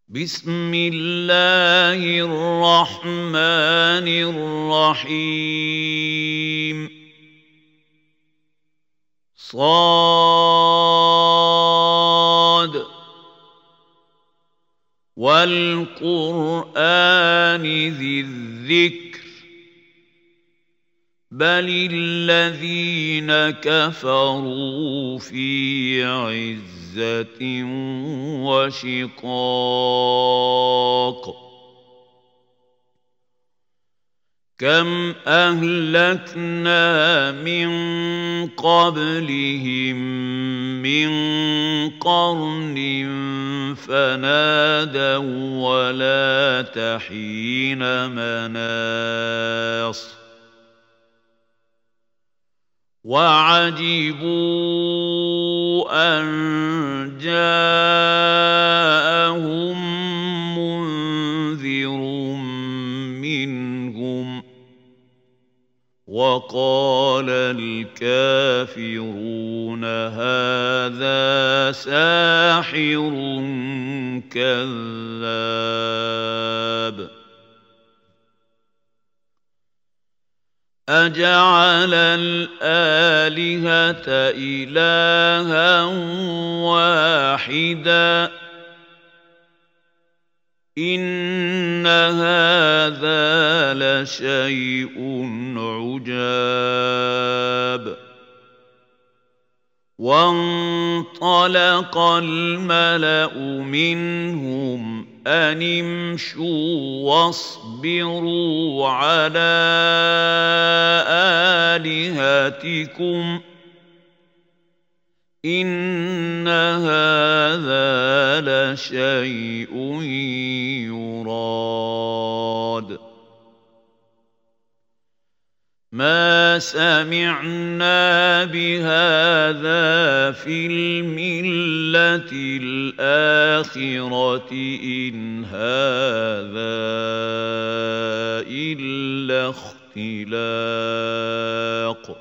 بسم الله الرحمن الرحيم صاد والقرآن ذي الذكر بل الذين كفروا في عزة وشقاق كم أهلكنا من قبلهم من قرن فنادوا ولا تحين مناص وعجبوا أن جاءهم منذر منهم وقال الكافرون هذا ساحر كذاب أجعل الآلهة إلها واحدا إن هذا لشيء عجاب وانطلق الملأ منهم أن امشوا واصبروا على آلهتكم إن هذا لشيء يراد ما سمعنا بهذا في الملة الآخرة إن هذا إلا اختلاق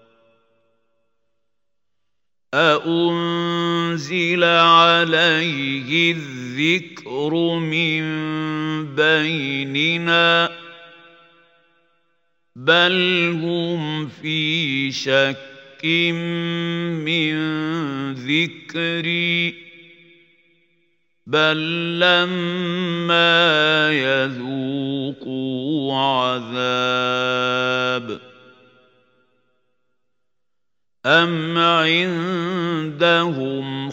أأنزل عليه الذكر من بيننا بل هم في شك من ذكري بل لما يذوقوا عذاب أم عندهم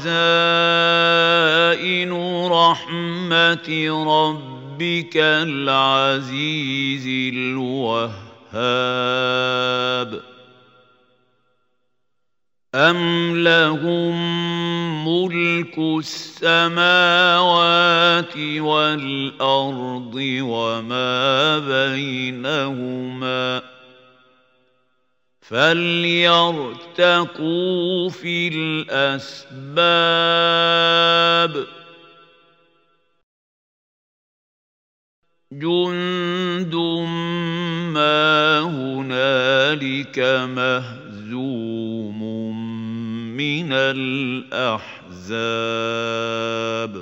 خزائن رحمة ربك العزيز الوهاب أم لهم ملك السماوات والأرض وما بينهما فليرتقوا في الأسباب جند ما هنالك مهزوم من الأحزاب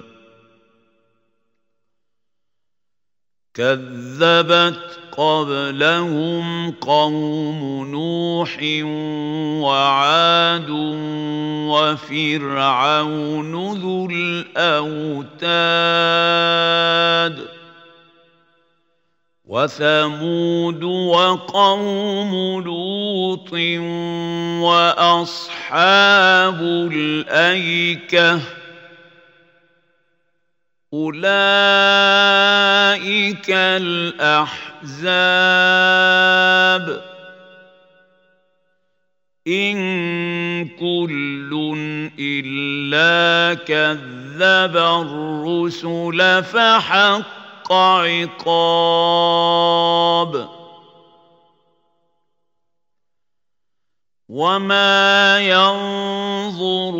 كذبت قبلهم قوم نوح وعاد وفرعون ذو الأوتاد وثمود وقوم لوط وأصحاب الأيكة أولئك الأحزاب إن كل إلا كذب الرسل فحق عقاب وما ينظر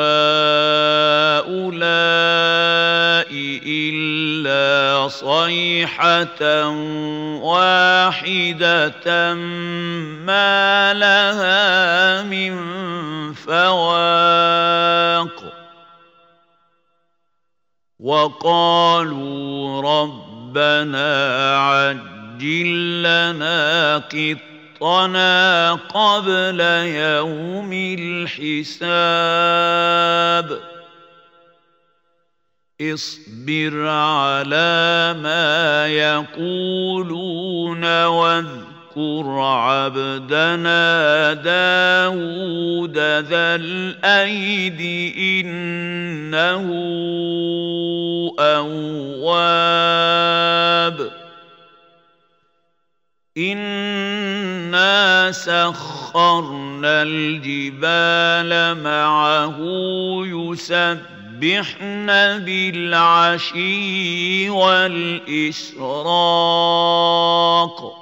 هؤلاء إلا صيحة واحدة ما لها من فواق وقالوا ربنا عجل لنا قطنا قبل يوم الحساب اصبر على ما يقولون واذكر عبدنا داود ذا الأيد إنه أواب إنا سخرنا الجبال معه يسبحن بالعشي والإشراق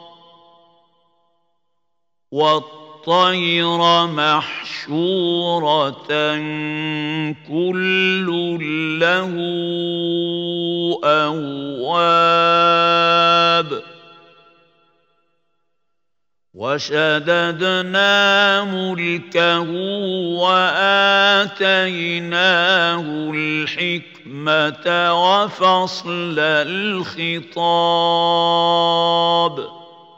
والطير محشورة كل له أواب وشددنا ملكه وآتيناه الحكمة وفصل الخطاب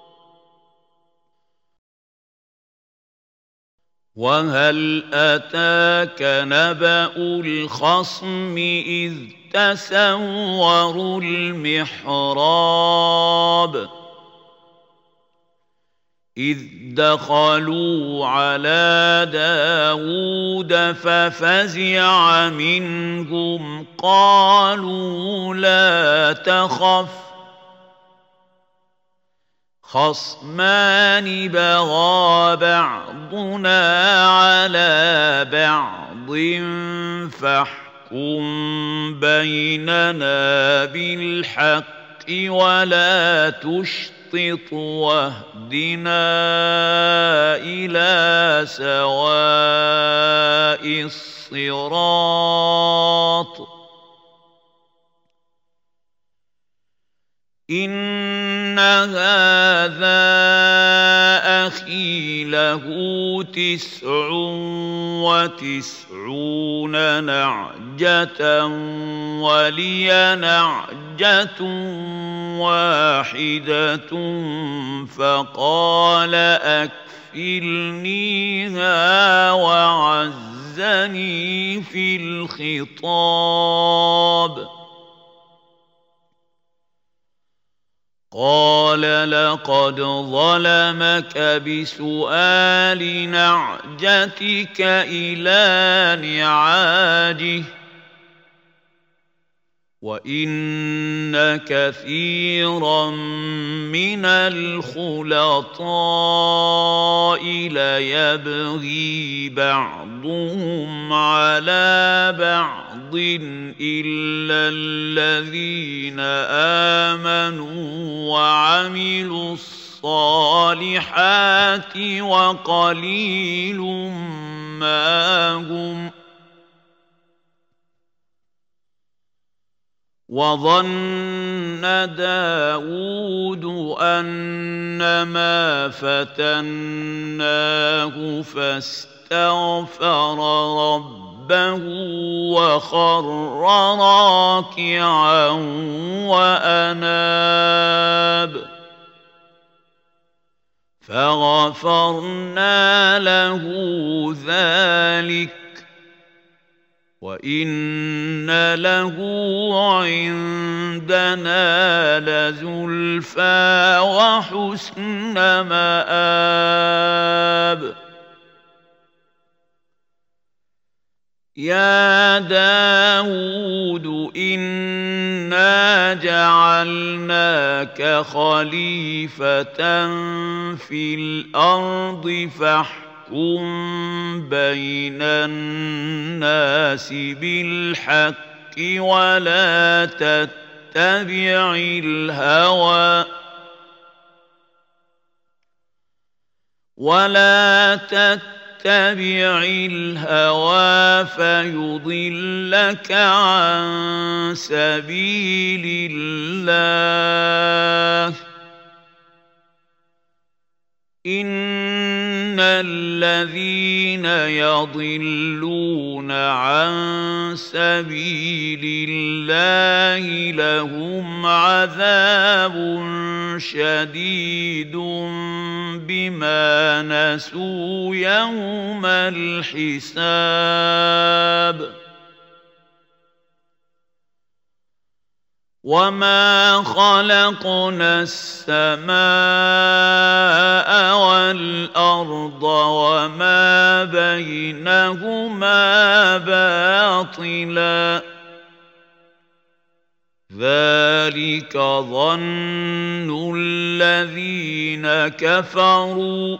وهل أتاك نبأ الخصم إذ تسوروا المحراب إذ دخلوا على داود ففزع منهم قالوا لا تخف خصمان بغى بعضنا على بعض فاحكم بيننا بالحق ولا تشطط واهدنا إلى سواء الصراط إن هذا أخي له 99 نعجة ولي نعجة واحدة فقال أكفلنيها وعزني في الخطاب قال لقد ظلمك بسؤال نعجتك إلى نعاجه وإن كثيرا من الخلطاء ليبغي بعضهم على بعض إلا الذين آمنوا وعملوا الصالحات وقليل ما هم وظن داود أنما فتناه فاستغفر ربه وخر راكعا وأناب فغفرنا له ذلك وإن له عندنا لزلفى وحسن مآب يا داود إنا جعلناك خليفة في الأرض فاحكم بين الناس بالحق ولا تتبع الهوى فيضلك عن سبيل الله إن الذين يضلون عن سبيل الله لهم عذاب شديد بما نسوا يوم الحساب وما خلقنا السماء والأرض وما بينهما باطلا ذلك ظن الذين كفروا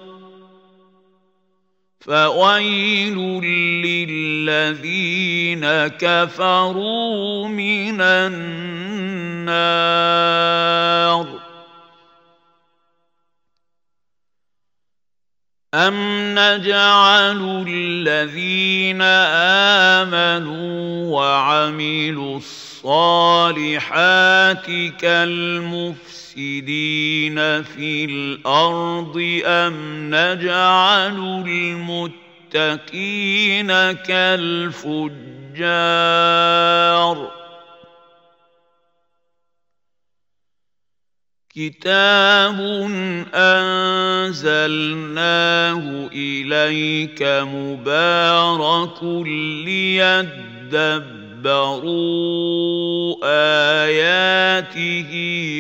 فويل للذين كفروا من النار أم نجعل الذين آمنوا وعملوا الصالحات كالمفسدين في الأرض أم نجعل المتقين كالفجار كتاب أنزلناه إليك مبارك ليدبروا آياته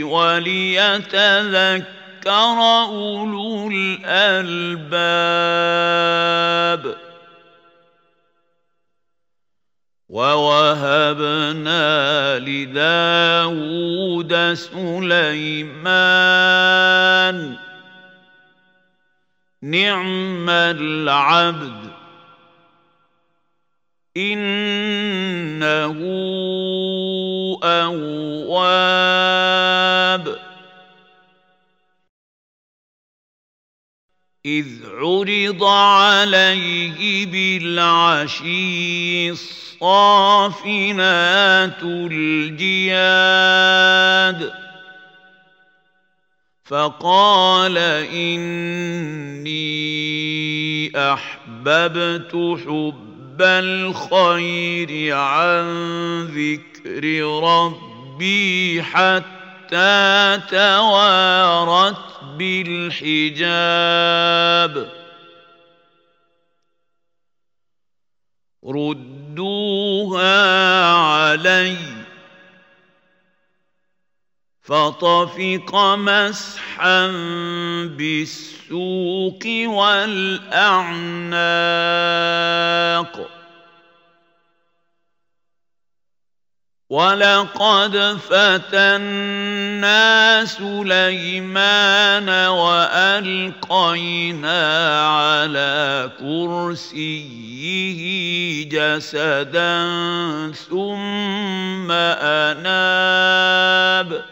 وليتذكر أولو الألباب ووهبنا لداود سليمان نعم العبد إنه أواب إذ عرض عليه بالعشي الصافنات الجياد فقال إني أحببت حب الخير عن ذكر ربي حتى توارت بالحجاب ردوها علي فطفق مسحا بالسوق والأعناق ولقد فتنا سليمان وألقينا على كرسيه جسدا ثم أناب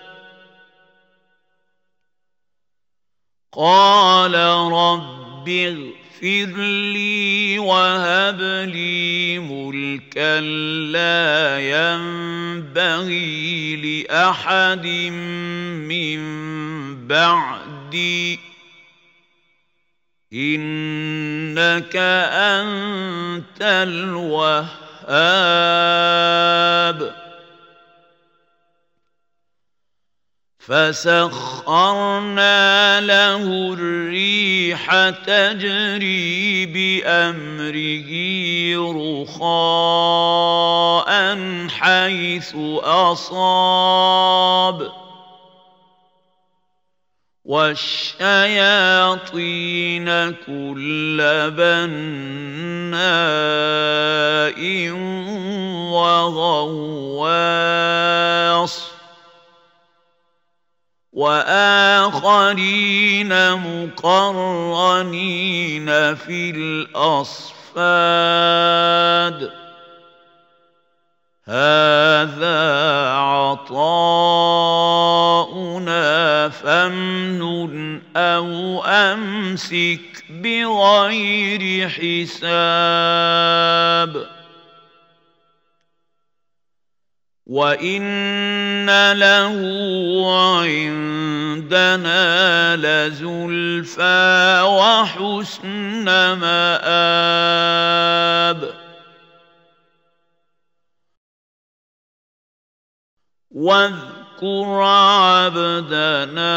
قال رب اغفر لي وهب لي ملكا لا ينبغي لأحد من بعدي إنك أنت الوهاب فسخرنا له الريح تجري بأمره رخاء حيث أصاب والشياطين كل بناء وغواص وآخرين مقرنين في الأصفاد هذا عطاؤنا فامنن أو أمسك بغير حساب وإن له عندنا عندنا لزلفى وحسن مآب واذكر عبدنا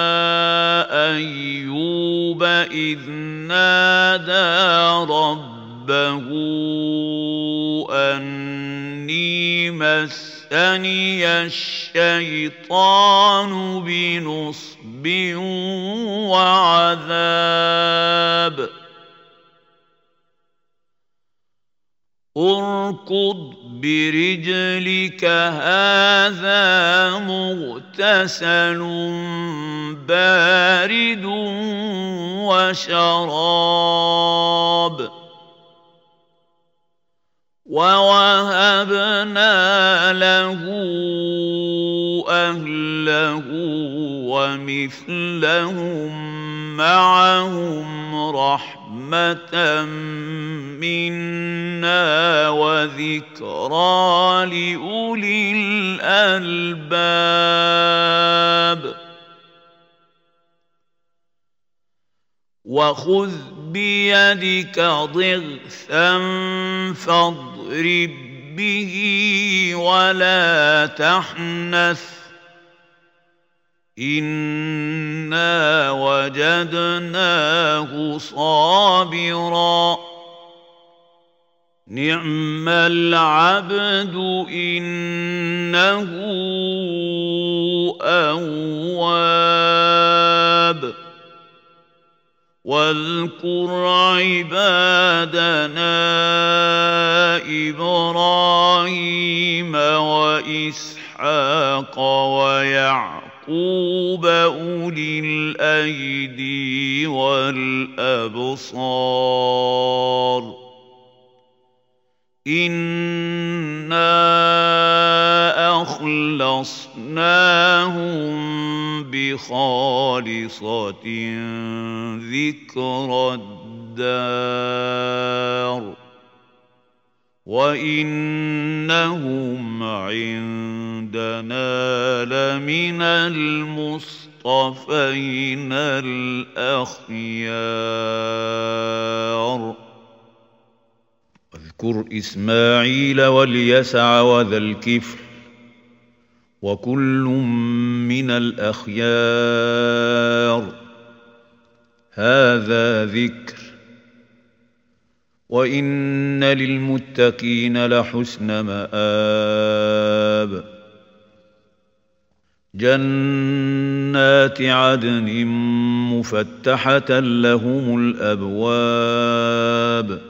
أيوب إذ نادى ربه أني مسني الشيطان بنصب وعذاب اركض برجلك هذا مغتسل بارد وشراب ووهبنا له أهله ومثلهم معهم رحمة منا وذكرى لأولي الألباب وخذ بيدك ضغثا فاضرب به ولا تحنث إنا وجدناه صابرا نعم العبد إنه أواب واذكر عبادنا إبراهيم وإسحاق ويعقوب أولي الأيدي والأبصار إنا أخلصناهم بخالصة ذكر الدار وإنهم عندنا لمن المصطفين الأخيار واذكر إسماعيل واليسع وذا الكفل وكل من الأخيار هذا ذكر وإن للمتقين لحسن مآب جنات عدن مفتحة لهم الأبواب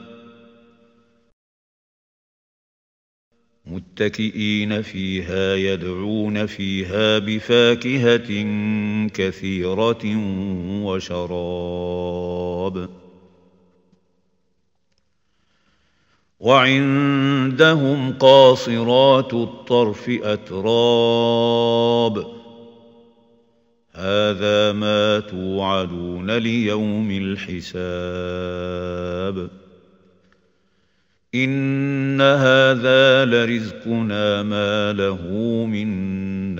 متكئين فيها يدعون فيها بفاكهة كثيرة وشراب وعندهم قاصرات الطرف أتراب هذا ما توعدون ليوم الحساب إن هذا لرزقنا ما له من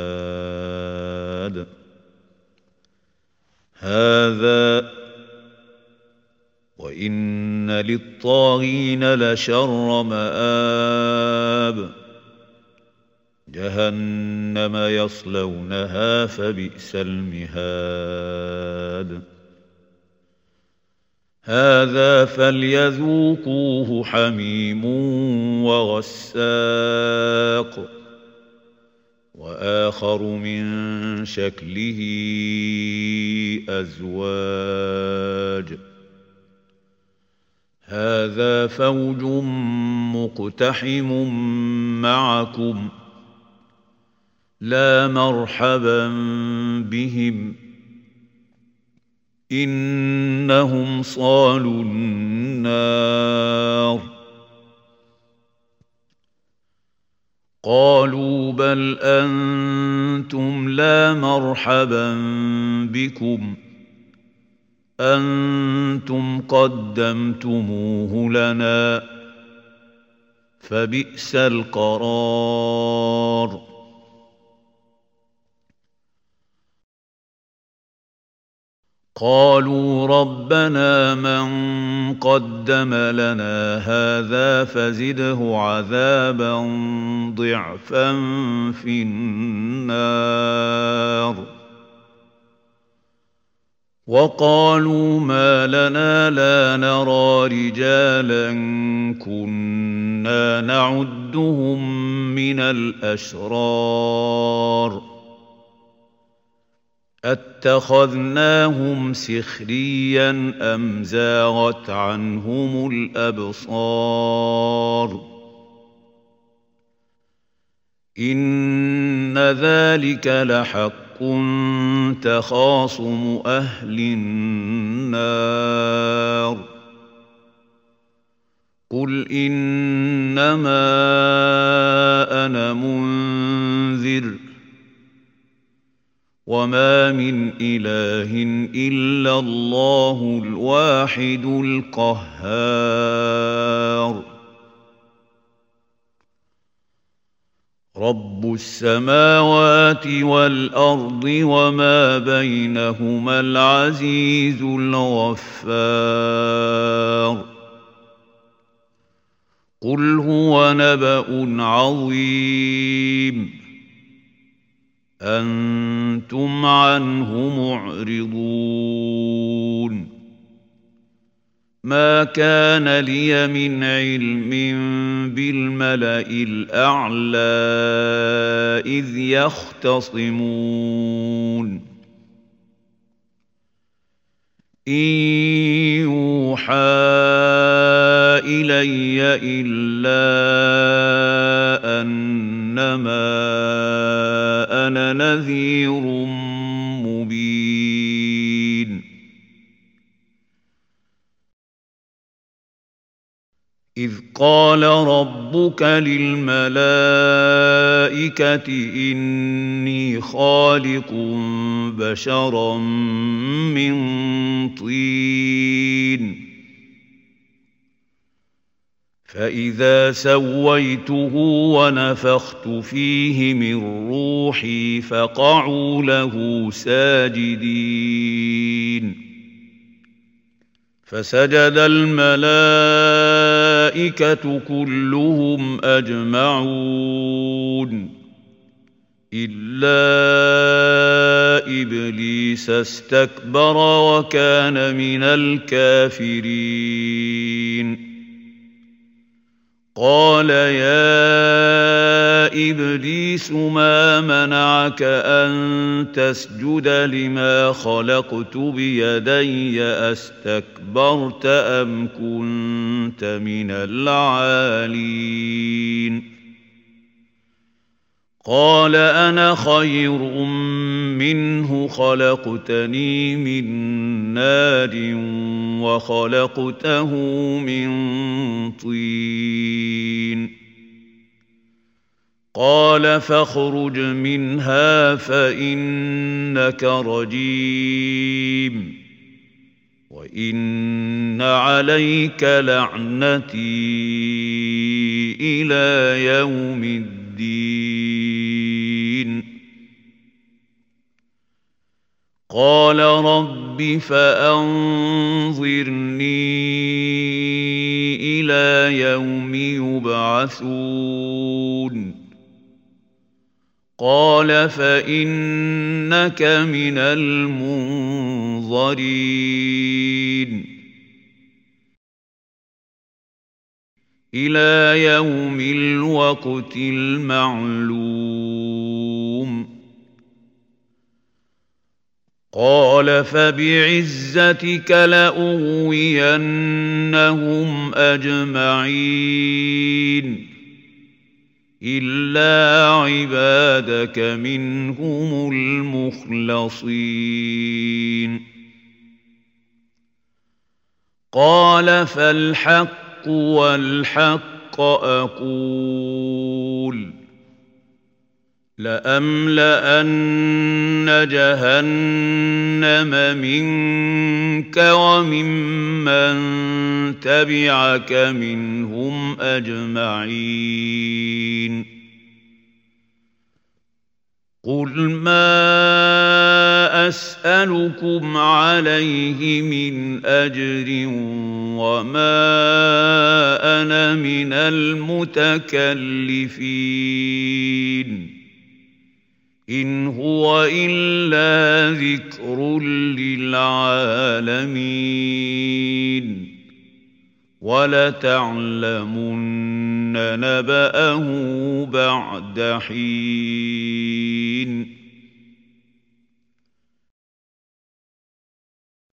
نفاد هذا وإن للطاغين لشر مآب جهنم يصلونها فبئس المهاد هذا فليذوقوه حميم وغساق وآخر من شكله أزواج هذا فوج مقتحم معكم لا مرحبا بهم إنهم صالوا النار قالوا بل أنتم لا مرحبا بكم أنتم قدمتموه لنا فبئس القرار قالوا ربنا من قدم لنا هذا فزده عذابا ضعفا في النار وقالوا ما لنا لا نرى رجالا كنا نعدهم من الأشرار أتخذناهم سخريا أم زاغت عنهم الأبصار إن ذلك لحق تخاصم أهل النار قل إنما أنا منذر وما من إله إلا الله الواحد القهار رب السماوات والأرض وما بينهما العزيز الغفار قل هو نبأ عظيم أنتم عنه معرضون ما كان لي من علم بالملأ الأعلى إذ يختصمون إن يوحى إلي إلا أنما أنا نذير مبين إذ قال ربك للملائكة إني خالق بشرا من طين فإذا سويته ونفخت فيه من روحي فقعوا له ساجدين فسجد الملائكة كلهم أجمعون إلا إبليس استكبر وكان من الكافرين قال يا إبليس ما منعك أن تسجد لما خلقت بيدي أستكبرت أم كنت من العالين قال أنا خير منه خلقتني من نار وخلقته من طين قال فاخرج منها فإنك رجيم وإن عليك لعنتي إلى يوم الدين قال رب فأنظرني إلى يوم يبعثون قال فإنك من المنظرين إلى يوم الوقت المعلوم قال فبعزتك لأغوينهم أجمعين إلا عبادك منهم المخلصين قال فالحق والحق أقول لأملأن جهنم منك وممن تبعك منهم أجمعين قل ما أسألكم عليه من أجر وما أنا من المتكلفين إن هو إلا ذكر للعالمين ولتعلمن نبأه بعد حين